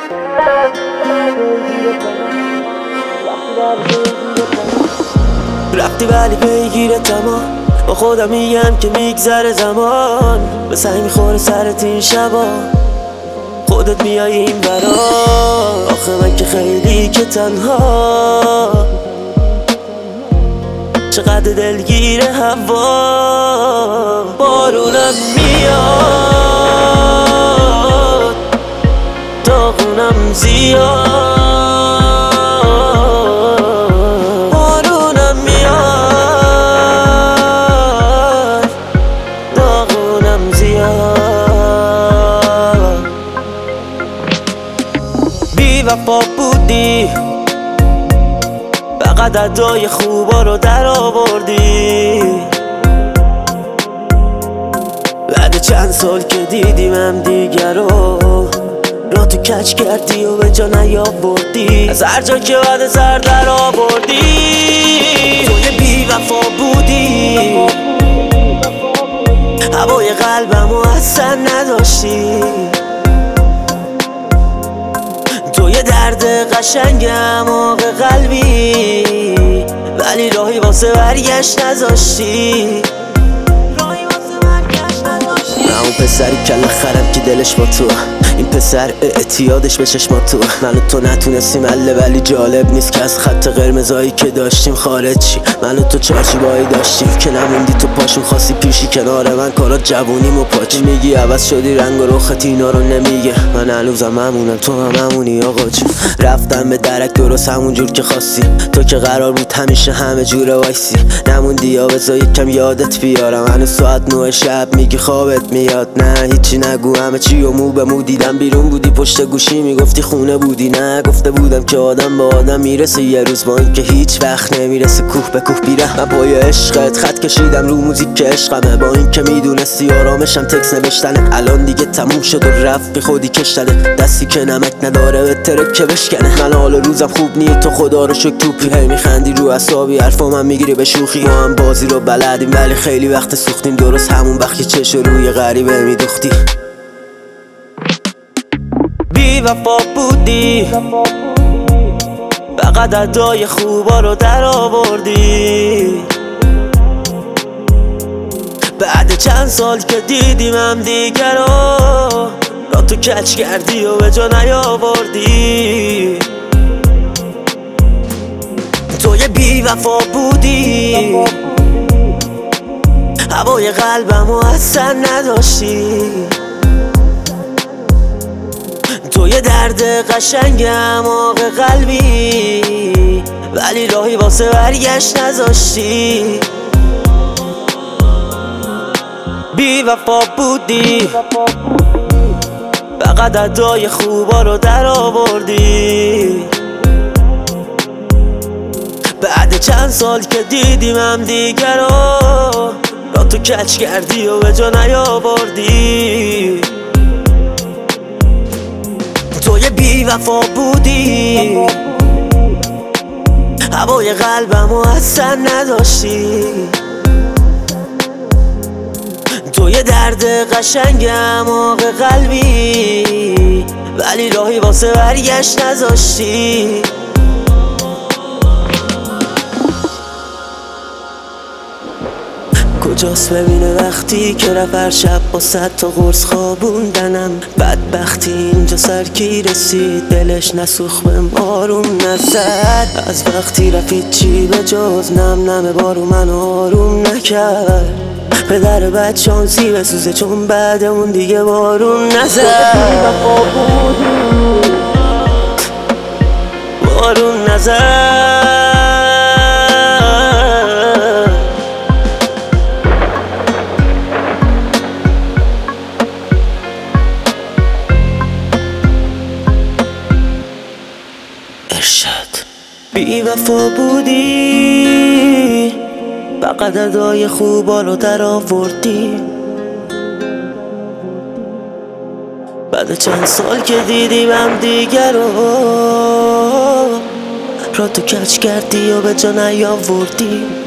رفتی ولی پیگیر تمام با خودم میگم که میگذره زمان، به سنگ میخوره سرت این شبا، خودت میای این برا. آخه من که خیلی که تنها، چقدر دلگیر هوا. بارونم میاد، داغونم زیاد. بارونم میاد، داغونم زیاد. بی وفا بودی، فقط ادای خوبا رو در آوردی. بعد چند سال که دیدیم دیگر رو، را تو کچ کردی و به جا نیاوردی. از هر جا که بعد سر در آوردی، توی بی وفا بودی، هوای قلبمو اصلا نداشتی. توی درد قشنگم آق قلبی، ولی راهی واسه برگشت نذاشتی. من اون پسری کله خرم که دلش با تو، این پسر اعتیادش به چشمات تو. من و تو نتونستیم حله، ولی جالب نیست که از خط قرمزایی که داشتیم خارج چی. من و تو چارچوبایی داشتیم که نموندی تو پاشون، خواستی پیشی کنار من، کارات جوونیم و پاچی. میگی عوض شدی رنگ و رخت، اینا رو نمیگه. من هنوزم همونم، تو هم همونی آقا جون. رفتم به درک درست همون جور که خواستی، تو که قرار بود همیشه همه جوره وایسی. نموندی یا بذار یکم یادت بیارم، هنوز ساعت 9 شب میگی خوابت میاد. نه هیچی نگو، همه چی و مو به مو دیدم. بیرون بودی پشت گوشی میگفتی خونه بودی. نه گفته بودم که آدم به آدم میرسه یه روز، با این که هیچ وقت نمیرسه. کوه به کوه بیره. من پای عشقت خط کشیدم رو موزیک که عشقمه، با این که میدونستی آرامشم تکس نوشتنه. الان دیگه تموم شد و رفت بی خودی کشتنه، دستی که نمک نداره به ترک که بشکنه. من حال روزم خوب نی، تو خدا رو شکر توپی. هی میخندی رو اعصابی، حرفا من میگیری به شوخی. ما هم بازی رو بلدیم ولی خیلی وقت سوختیم، درست همون وقت که چش روی غریبه میدوختی. بی وفا بودی، فقط ادای خوبا رو در آوردی. بعد چند سال که دیدیم دیگر رو، را تو کچ کردی و به جا نیاوردی. توی بی وفا بودی، هوای قلبمو اصلا نداشتی. توی درد قشنگم آق قلبی، ولی راهی واسه برگشت نذاشتی. بی وفا بودی، فقط ادای خوبا رو در آوردی. بعد چند سال که دیدیم دیگر رو، را تو کچ کردی و به جا نیاوردی. توی بی وفا بودی، هوای قلبمو اصلا نداشتی. توی درد قشنگم آق قلبی، ولی راهی واسه برگشت نذاشتی. کجاست ببینه وقتی که رفت هر شب با 100 تا قرص خوابوندنم. بدبختی اینجا سرکی رسید، دلش نسوخ به آروم نزد. از وقتی رفت چی به جز نم نم بارو من آروم نکرد. پدر بد شانسی بسوزه چون بعد اون دیگه بارون نزد. بارون نزد. بی وفا بودی، فقط ادای خوبا رو در آوردی. بعد چند سال که دیدیم دیگر رو، را تو کچ کردی و به جا نیاوردی.